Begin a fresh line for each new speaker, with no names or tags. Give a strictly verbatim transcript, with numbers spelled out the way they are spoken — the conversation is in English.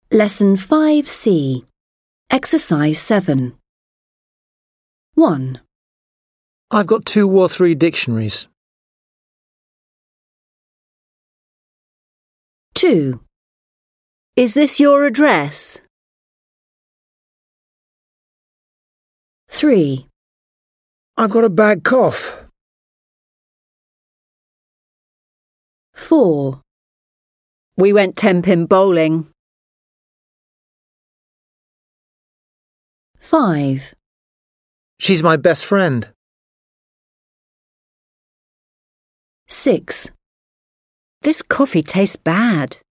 Lesson five C. Exercise seven. one.
I've got two or three dictionaries.
two.
Is this your address?
three.
I've got a bad cough.
four.
We went ten-pin bowling.
five.
She's my best friend.
six.
This coffee tastes bad.